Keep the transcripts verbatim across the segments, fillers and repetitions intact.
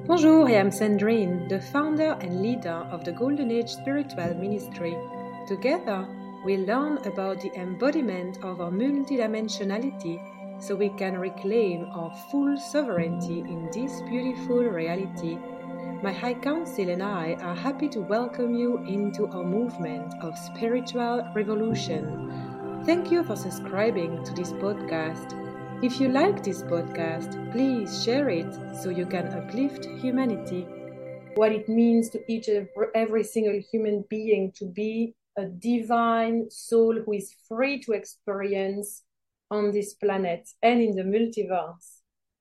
Bonjour, I am Sandrine, the founder and leader of the Golden Age Spiritual Ministry. Together, we learn about the embodiment of our multidimensionality so we can reclaim our full sovereignty in this beautiful reality. My High Council and I are happy to welcome you into our movement of spiritual revolution. Thank you for subscribing to this podcast. If you like this podcast, please share it so you can uplift humanity. What it means to each and every single human being to be a divine soul who is free to experience on this planet and in the multiverse.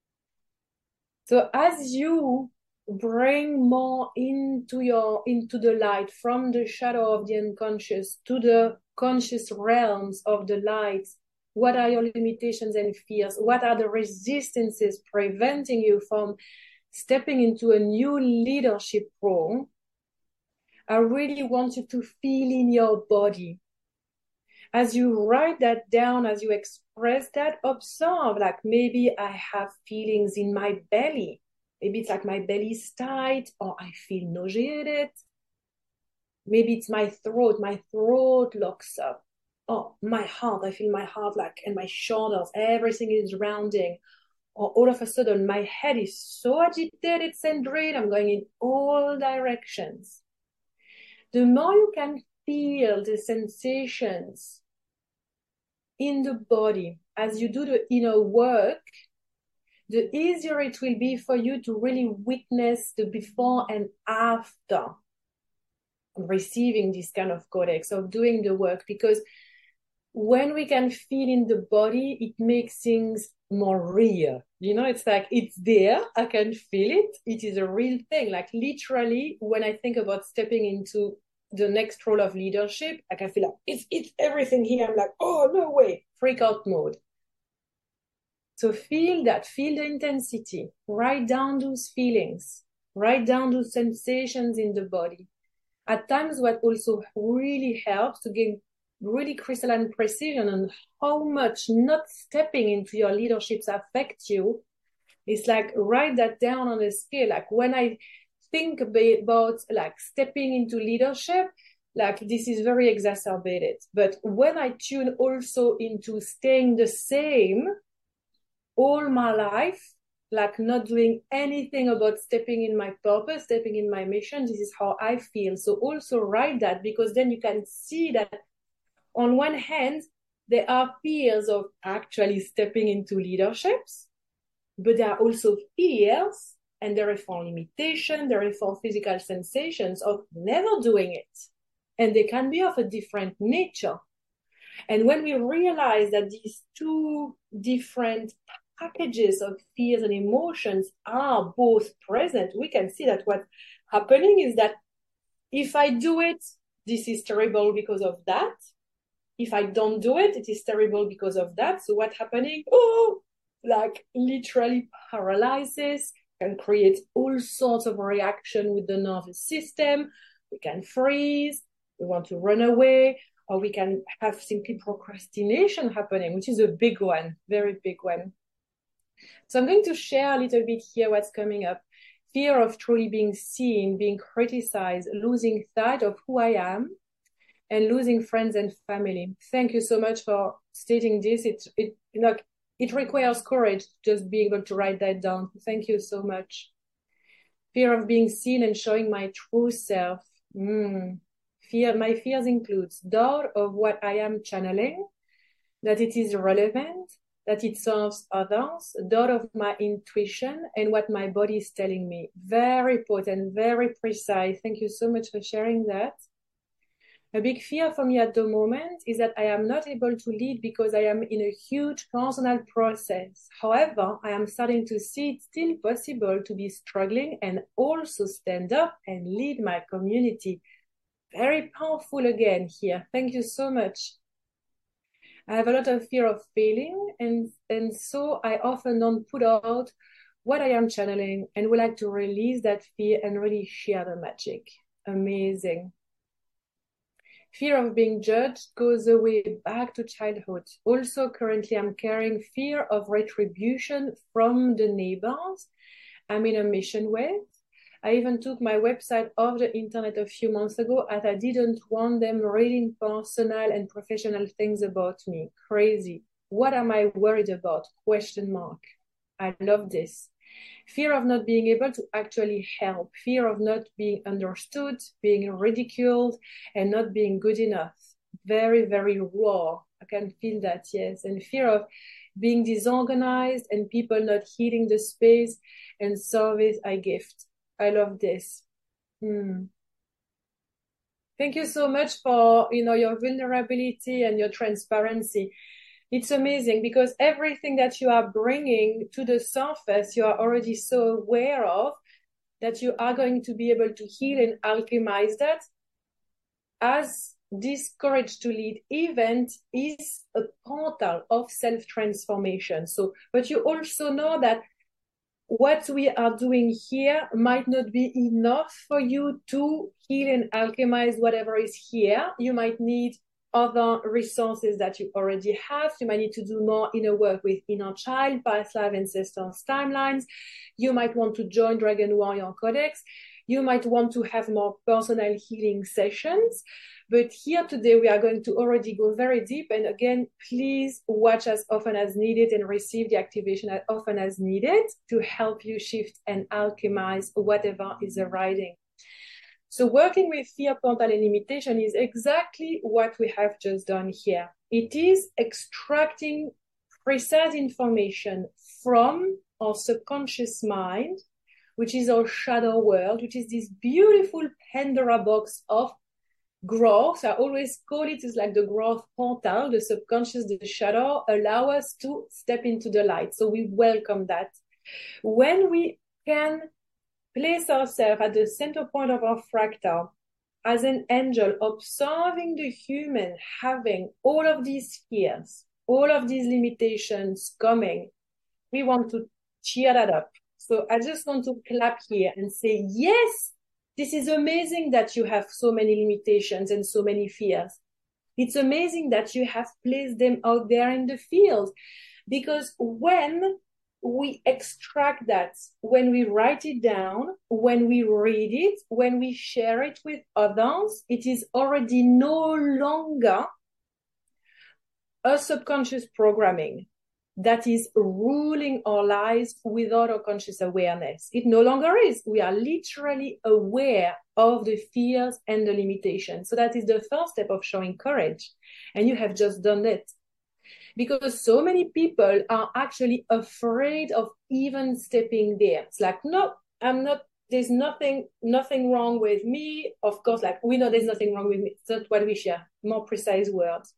So as you bring more into your into the light from the shadow of the unconscious to the conscious realms of the light, what are your limitations and fears? What are the resistances preventing you from stepping into a new leadership role? I really want you to feel in your body. As you write that down, as you express that, observe, like maybe I have feelings in my belly. Maybe it's like my belly is tight or I feel nauseated. Maybe it's my throat. My throat locks up. Oh, my heart, I feel my heart like, and my shoulders, everything is rounding. Or all of a sudden, my head is so agitated, Sandrine, I'm going in all directions. The more you can feel the sensations in the body as you do the inner work, the easier it will be for you to really witness the before and after receiving this kind of codex, of doing the work, because when we can feel in the body, it makes things more real. You know, it's like, it's there, I can feel it, it is a real thing. Like literally, when I think about stepping into the next role of leadership, I can feel like, it's, it's everything here. I'm like, oh, no way, freak out mode. So feel that, feel the intensity, write down those feelings, write down those sensations in the body. At times, what also really helps to gain really crystalline precision on how much not stepping into your leaderships affect you, is like write that down on a scale. Like when I think about like stepping into leadership, like this is very exacerbated. But when I tune also into staying the same all my life, like not doing anything about stepping in my purpose, stepping in my mission, this is how I feel. So also write that, because then you can see that on one hand, there are fears of actually stepping into leaderships, but there are also fears and therefore limitation, therefore physical sensations of never doing it. And they can be of a different nature. And when we realize that these two different packages of fears and emotions are both present, we can see that what's happening is that if I do it, this is terrible because of that. If I don't do it, it is terrible because of that. So what's happening? Oh, like literally paralysis, can create all sorts of reaction with the nervous system. We can freeze, we want to run away, or we can have simply procrastination happening, which is a big one, very big one. So I'm going to share a little bit here what's coming up. Fear of truly being seen, being criticized, losing sight of who I am, and losing friends and family. Thank you so much for stating this. It, it, you know, it requires courage just being able to write that down. Thank you so much. Fear of being seen and showing my true self. Mm. Fear, my fears includes doubt of what I am channeling, that it is relevant, that it serves others, doubt of my intuition and what my body is telling me. Very potent, very precise. Thank you so much for sharing that. A big fear for me at the moment is that I am not able to lead because I am in a huge personal process. However, I am starting to see it still possible to be struggling and also stand up and lead my community. Very powerful again here. Thank you so much. I have a lot of fear of failing, and, and so I often don't put out what I am channeling and would like to release that fear and really share the magic. Amazing. Fear of being judged goes away back to childhood. Also, currently, I'm carrying fear of retribution from the neighbors I'm in a mission with. I even took my website off the internet a few months ago as I didn't want them reading personal and professional things about me. Crazy. What am I worried about? Question mark. I love this. Fear of not being able to actually help. Fear of not being understood, being ridiculed, and not being good enough. Very, very raw. I can feel that, yes. And fear of being disorganized and people not heeding the space and service I gift. I love this. Hmm. Thank you so much for, you know, your vulnerability and your transparency. It's amazing because everything that you are bringing to the surface, you are already so aware of that you are going to be able to heal and alchemize that. As this Courage to Lead event is a portal of self-transformation. So, but you also know that what we are doing here might not be enough for you to heal and alchemize whatever is here. You might need other resources that you already have. You might need to do more inner work with inner child, past life, ancestors, timelines. You might want to join Dragon Warrior Codex. You might want to have more personal healing sessions. But here today, we are going to already go very deep. And again, please watch as often as needed and receive the activation as often as needed to help you shift and alchemize whatever is arising. So working with fear, portal, and limitation is exactly what we have just done here. It is extracting precise information from our subconscious mind, which is our shadow world, which is this beautiful Pandora box of growth. I always call it is like the growth portal. The subconscious, the shadow, allow us to step into the light. So we welcome that. When we can place ourselves at the center point of our fractal as an angel, observing the human having all of these fears, all of these limitations coming, we want to cheer that up. So I just want to clap here and say, yes, this is amazing that you have so many limitations and so many fears. It's amazing that you have placed them out there in the field, because when we extract that, when we write it down, when we read it, when we share it with others, it is already no longer a subconscious programming that is ruling our lives without our conscious awareness. It no longer is. We are literally aware of the fears and the limitations. So that is the first step of showing courage. And you have just done it. Because so many people are actually afraid of even stepping there. It's like, no, I'm not, there's nothing, nothing wrong with me. Of course, like we know there's nothing wrong with me. It's not what we share. More precise words.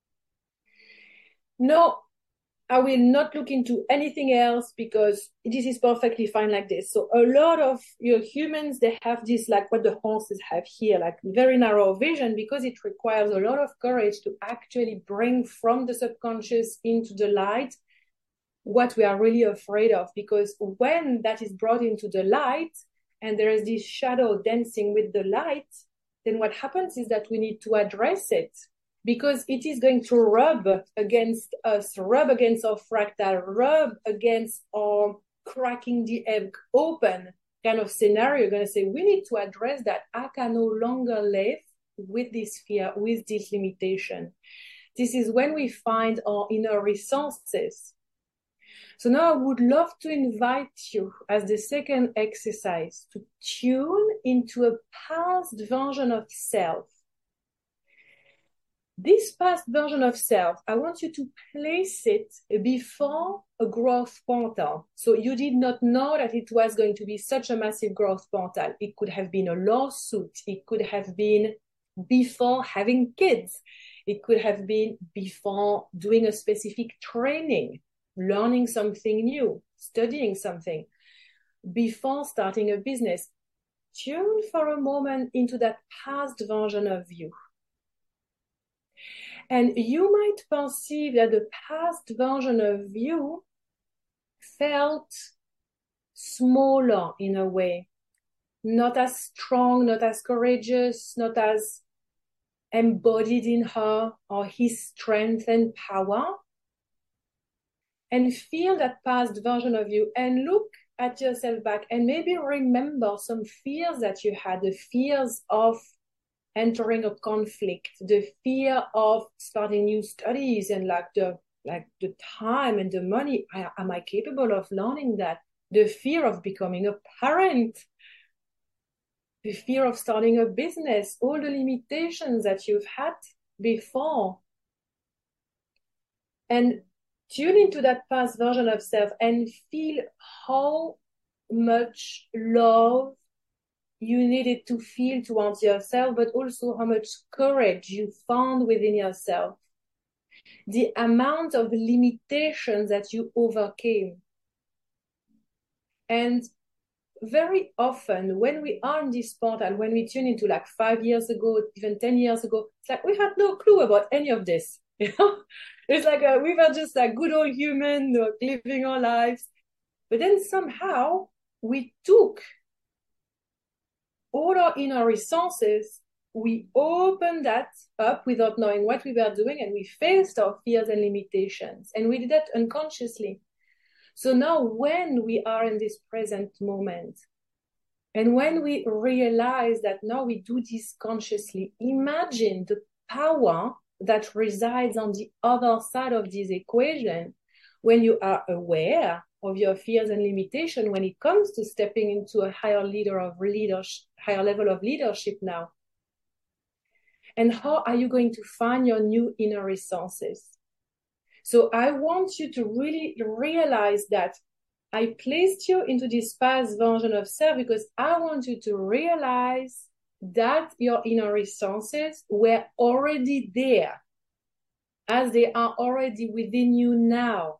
No, I will not look into anything else because this is perfectly fine like this. So a lot of your humans, they have this, like what the horses have here, like very narrow vision, because it requires a lot of courage to actually bring from the subconscious into the light what we are really afraid of. Because when that is brought into the light and there is this shadow dancing with the light, then what happens is that we need to address it. Because it is going to rub against us, rub against our fractal, rub against our cracking the egg open kind of scenario. You're going to say, we need to address that. I can no longer live with this fear, with this limitation. This is when we find our inner resources. So now I would love to invite you as the second exercise to tune into a past version of self. This past version of self, I want you to place it before a growth portal. So you did not know that it was going to be such a massive growth portal. It could have been a lawsuit. It could have been before having kids. It could have been before doing a specific training, learning something new, studying something, before starting a business. Tune for a moment into that past version of you. And you might perceive that the past version of you felt smaller in a way, not as strong, not as courageous, not as embodied in her or his strength and power. And feel that past version of you and look at yourself back and maybe remember some fears that you had, the fears of entering a conflict, the fear of starting new studies, and like the like the time and the money. I, am I capable of learning that? The fear of becoming a parent, the fear of starting a business, all the limitations that you've had before. And tune into that past version of self and feel how much love you needed to feel towards yourself, but also how much courage you found within yourself. The amount of limitations that you overcame. And very often when we are in this portal, when we tune into like five years ago, even ten years ago, it's like we had no clue about any of this. You know, it's like a, we were just like good old human, like, living our lives. But then somehow we took all our inner resources, we opened that up without knowing what we were doing, and we faced our fears and limitations. And we did that unconsciously. So now when we are in this present moment, and when we realize that now we do this consciously, imagine the power that resides on the other side of this equation when you are aware of your fears and limitations when it comes to stepping into a higher leader of leadership, higher level of leadership now. And how are you going to find your new inner resources? So I want you to really realize that I placed you into this past version of self because I want you to realize that your inner resources were already there, as they are already within you now.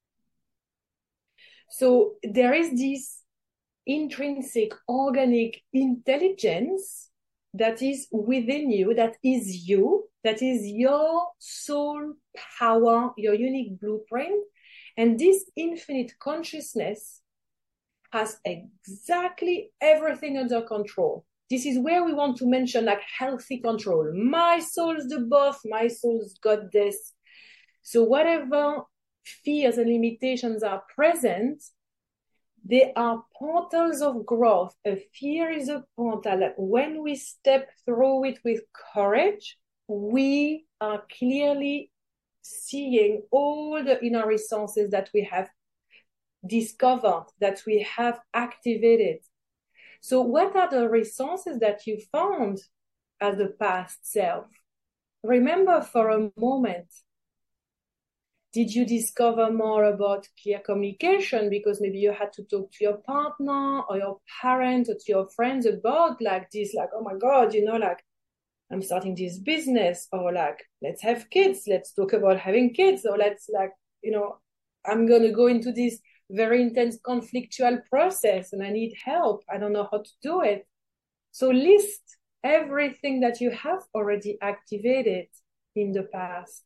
So there is this intrinsic organic intelligence that is within you, that is you, that is your soul power, your unique blueprint. And this infinite consciousness has exactly everything under control. This is where we want to mention like healthy control. My soul's the boss, my soul's got this. So whatever fears and limitations are present, they are portals of growth. A fear is a portal that when we step through it with courage, we are clearly seeing all the inner resources that we have discovered, that we have activated. So what are the resources that you found as the past self? Remember for a moment, did you discover more about clear communication because maybe you had to talk to your partner or your parent or to your friends about like this, like, oh my God, you know, like I'm starting this business, or like, let's have kids, let's talk about having kids, or let's like, you know, I'm going to go into this very intense conflictual process and I need help. I don't know how to do it. So list everything that you have already activated in the past.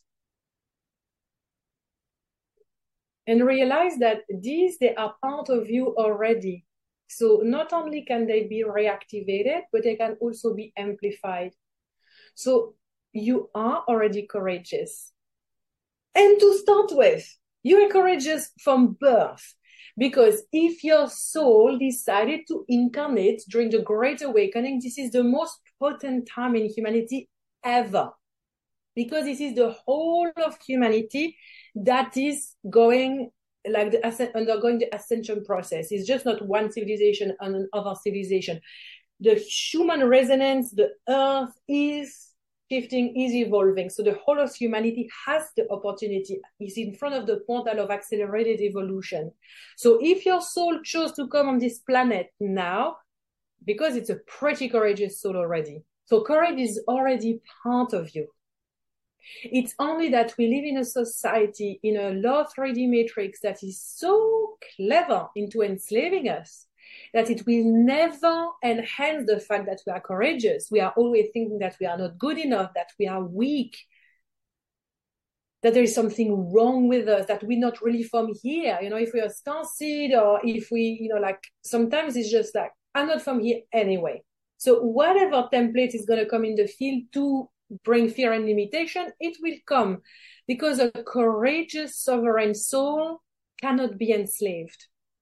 And realize that these, they are part of you already. So not only can they be reactivated, but they can also be amplified. So you are already courageous. And to start with, you are courageous from birth. Because if your soul decided to incarnate during the Great Awakening, this is the most potent time in humanity ever. Because this is the whole of humanity that is going, like the undergoing the ascension process. It's just not one civilization and another civilization. The human resonance, the earth is shifting, is evolving. So the whole of humanity has the opportunity, is in front of the portal of accelerated evolution. So if your soul chose to come on this planet now, because it's a pretty courageous soul already. So courage is already part of you. It's only that we live in a society, in a low three D matrix that is so clever into enslaving us that it will never enhance the fact that we are courageous. We are always thinking that we are not good enough, that we are weak, that there is something wrong with us, that we're not really from here. You know, if we are starseed, or if we, you know, like sometimes it's just like, I'm not from here anyway. So whatever template is going to come in the field to bring fear and limitation, it will come, because a courageous sovereign soul cannot be enslaved.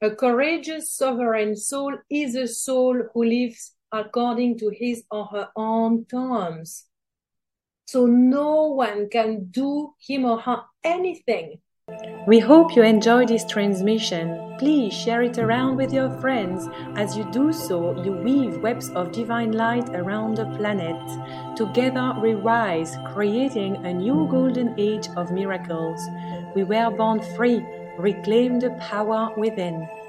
A courageous sovereign soul is a soul who lives according to his or her own terms. So no one can do him or her anything. We hope you enjoyed this transmission. Please share it around with your friends. As you do so, you weave webs of divine light around the planet. Together we rise, creating a new golden age of miracles. We were born free. Reclaim the power within.